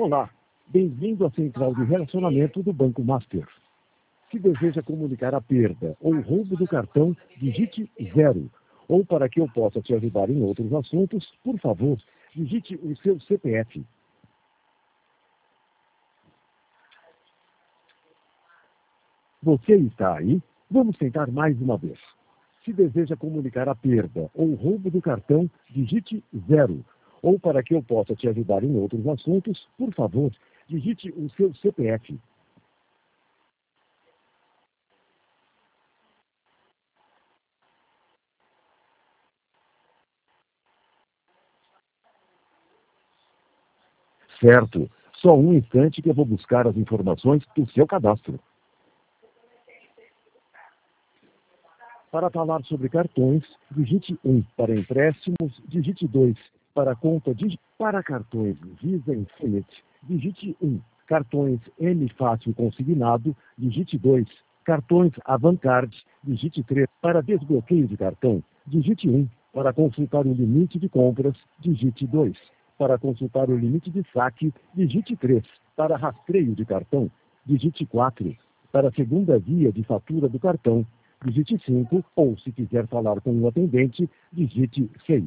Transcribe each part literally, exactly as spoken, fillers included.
Olá, bem-vindo à central de relacionamento do Banco Master. Se deseja comunicar a perda ou roubo do cartão, digite zero. Ou para que eu possa te ajudar em outros assuntos, por favor, digite o seu C P F. Você está aí? Vamos tentar mais uma vez. Se deseja comunicar a perda ou roubo do cartão, digite zero. Ou para que eu possa te ajudar em outros assuntos, por favor, digite o seu C P F. Certo. Só um instante que eu vou buscar as informações do seu cadastro. Para falar sobre cartões, digite um. Para empréstimos, digite dois. Para conta de... Para cartões Visa Infinite, digite um. Cartões M Fácil Consignado, digite dois. Cartões Avantcard, digite três. Para desbloqueio de cartão, digite um. Para consultar o limite de compras, digite dois. Para consultar o limite de saque, digite três. Para rastreio de cartão, digite quatro. Para a segunda via de fatura do cartão, digite cinco, ou se quiser falar com o atendente, digite seis.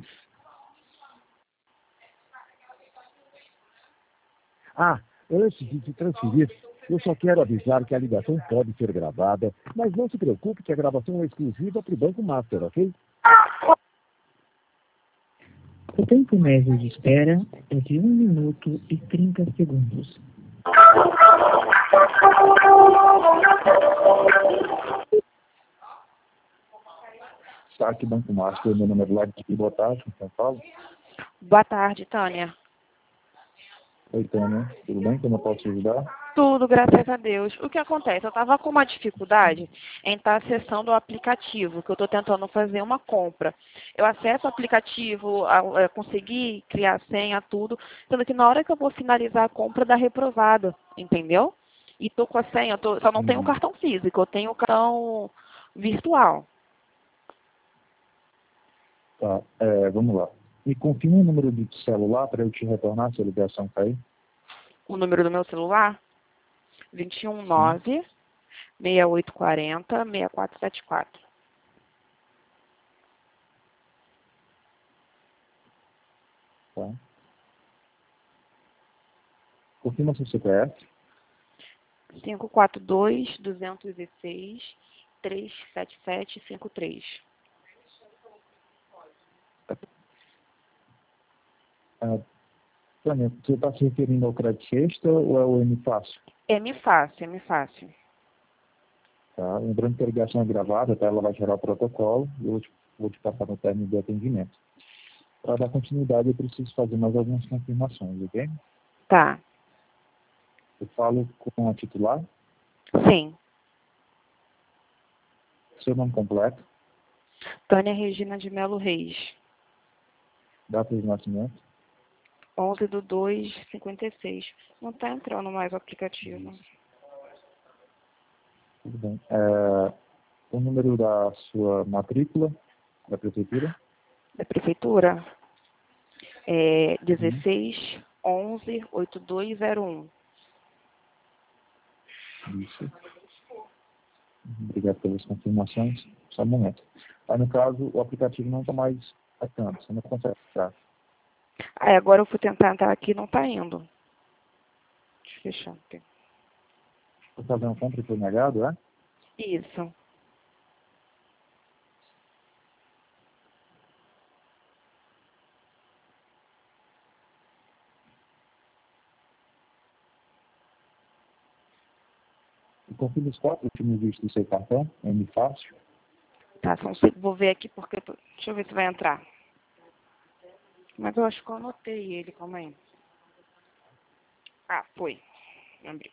Ah, antes de te transferir, eu só quero avisar que a ligação pode ser gravada, mas não se preocupe que a gravação é exclusiva para o Banco Master, ok? O tempo médio de espera é de um minuto e trinta segundos. Saque Banco Master, meu nome é Vlad, boa tarde, São Paulo. Boa tarde, Tânia. Oi, Tânia, tudo bem? Como eu posso te ajudar? Tudo, graças a Deus. O que acontece? Eu estava com uma dificuldade em estar acessando o aplicativo, que eu estou tentando fazer uma compra. Eu acesso o aplicativo, a, a, consegui criar a senha, tudo, sendo que na hora que eu vou finalizar a compra dá reprovada, entendeu? E estou com a senha, tô, só não Hum. tenho o cartão físico, eu tenho o cartão virtual. Tá, é, vamos lá. Me confirma o número de celular para eu te retornar se a ligação cair. O número do meu celular? dois um nove, seis oito quatro zero, seis quatro sete quatro. Tá. Confirma seu C P F. cinco quatro dois, dois zero seis, três sete sete cinco três. Ah, Tânia, você está se referindo ao crédito extra ou é o M Fácil? M fácil, M fácil. Tá. Lembrando que a ligação é gravada, tá? Ela vai gerar o protocolo e eu vou te, vou te passar no término de atendimento. Para dar continuidade, eu preciso fazer mais algumas confirmações, ok? Tá. Eu falo com a titular, Sim. seu nome completo, Tânia Regina de Melo Reis. data de nascimento, onze do dois, cinquenta e seis. Não está entrando mais o aplicativo. tudo bem. É, o número da sua matrícula da prefeitura, Da prefeitura? É dezesseis, onze, oitenta e dois zero um. isso. Obrigado pelas confirmações. Só um momento. Aí, no caso, o aplicativo não está mais atacando, você não consegue entrar. Aí agora eu fui tentar entrar aqui e não está indo. Deixa eu fechar aqui. Você fazer uma compra e foi negado, é? Isso. E confirme os quatro últimos dígitos do seu cartão, M Fácil. Tá, só um segundo. Vou ver aqui porque... Eu tô... Deixa eu ver se vai entrar. Mas eu acho que eu anotei ele, calma aí. Ah, foi. Lembrei.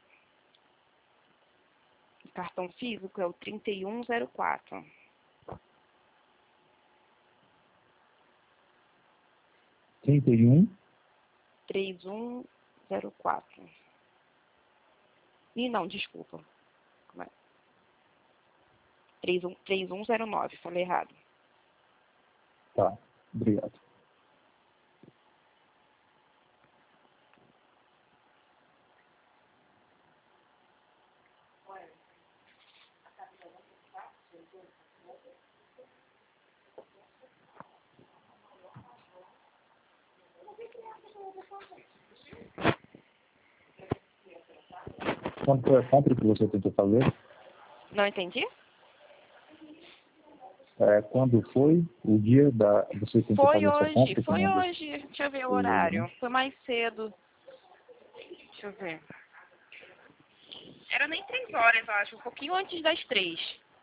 O cartão físico é o trinta e um zero quatro. trinta e um. trinta e um zero quatro. Ih, não, desculpa. Como é? trinta e um zero nove, falei errado. Tá, obrigado. Quando foi a compra que você tentou fazer? Não entendi? É, quando foi o dia da você tentou Foi fazer essa hoje, compra? foi Não, hoje. Deixa eu ver o Foi hoje, horário. né? Foi mais cedo. Deixa eu ver. Era nem três horas, eu acho. Um pouquinho antes das três.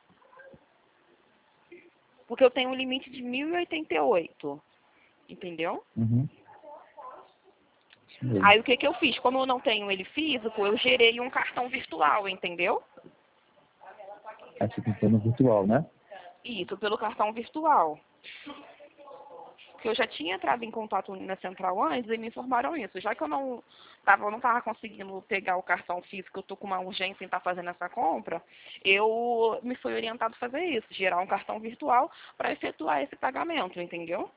Porque eu tenho um limite de mil e oitenta e oito. Entendeu? Uhum. Isso mesmo. Aí o que que eu fiz? Como eu não tenho ele físico, eu gerei um cartão virtual, entendeu? Aí você tentou no virtual, né? Isso, pelo cartão virtual. Porque eu já tinha entrado em contato na central antes e me informaram isso. Já que eu não tava, eu não estava conseguindo pegar o cartão físico, eu tô com uma urgência em estar fazendo essa compra, eu me fui orientado a fazer isso, gerar um cartão virtual para efetuar esse pagamento, entendeu?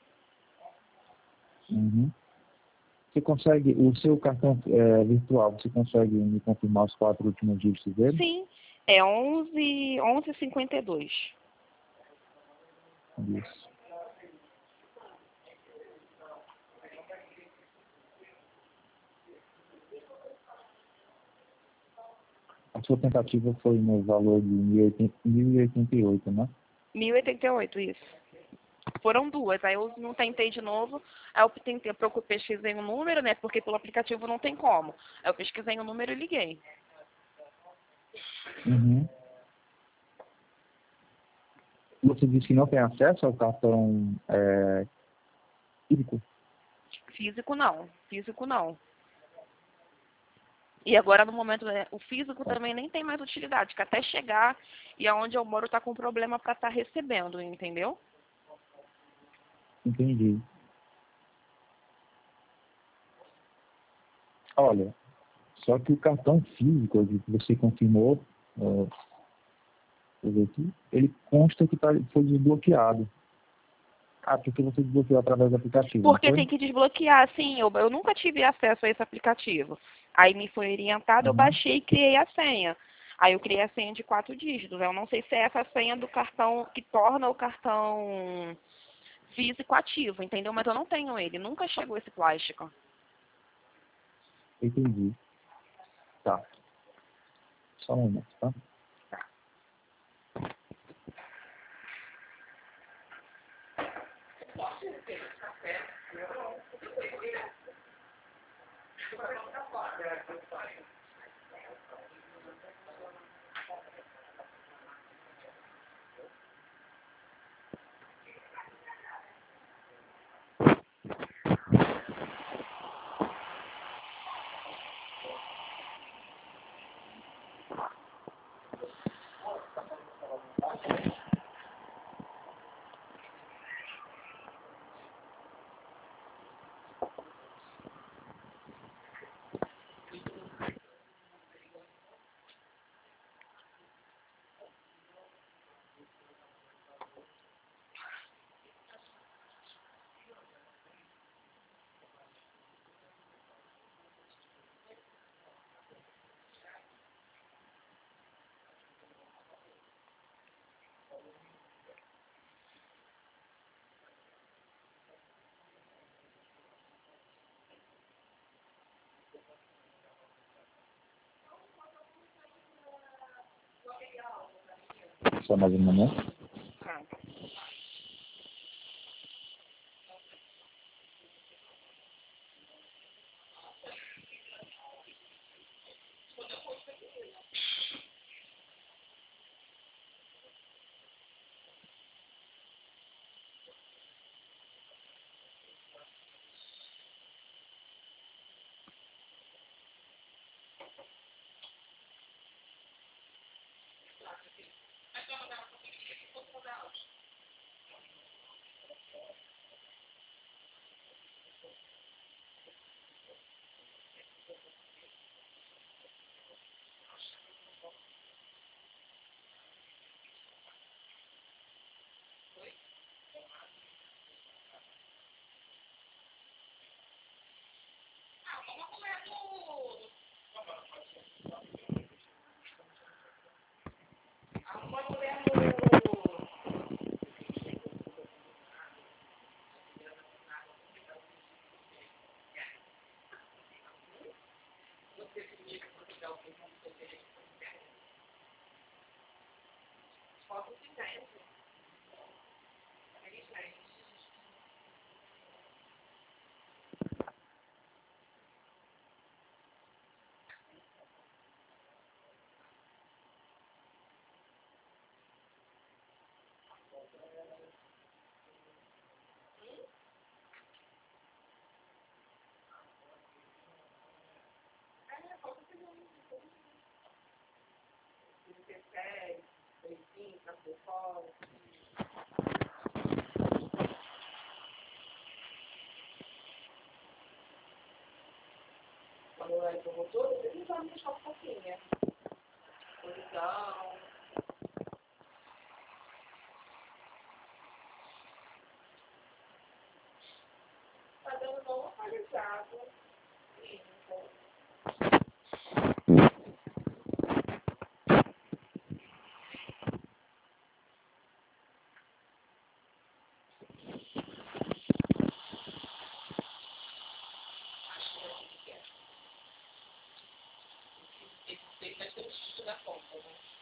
Uhum. Você consegue, o seu cartão é, virtual, você consegue me confirmar os quatro últimos dígitos dele? Sim, é onze, onze cinquenta e dois. Isso. A sua tentativa foi no valor de mil e oitenta e oito, né? mil e oitenta e oito, isso. Foram duas, aí eu não tentei de novo, aí eu tentei, eu pesquisei o número, né, porque pelo aplicativo não tem como. Aí eu pesquisei o número e liguei. Uhum. Você disse que não tem acesso ao cartão é, físico? Físico não, físico não. E agora no momento, né, o físico também nem tem mais utilidade, que até chegar e aonde eu moro tá com problema para estar recebendo, entendeu? Entendi. Olha, só que o cartão físico que você confirmou, é, deixa eu ver aqui, ele consta que tá, foi desbloqueado. Ah, porque você desbloqueou através do aplicativo, não Porque foi? tem que desbloquear, sim, eu, eu nunca tive acesso a esse aplicativo. Aí me foi orientado, eu Uhum. baixei e criei a senha. Aí eu criei a senha de quatro dígitos. Eu não sei se é essa senha do cartão que torna o cartão físico ativo, entendeu? Mas eu não tenho ele, nunca chegou esse plástico. Entendi. Tá. Só um momento, tá? Só mais um momento. Tá. iPad, enfim, para por fora. Quando é o motor, ele vai deixar um pouquinho, né? Posição. Tá dando bom localizado. Limpo. Acho que é. Esse vai ser o título da conta, né?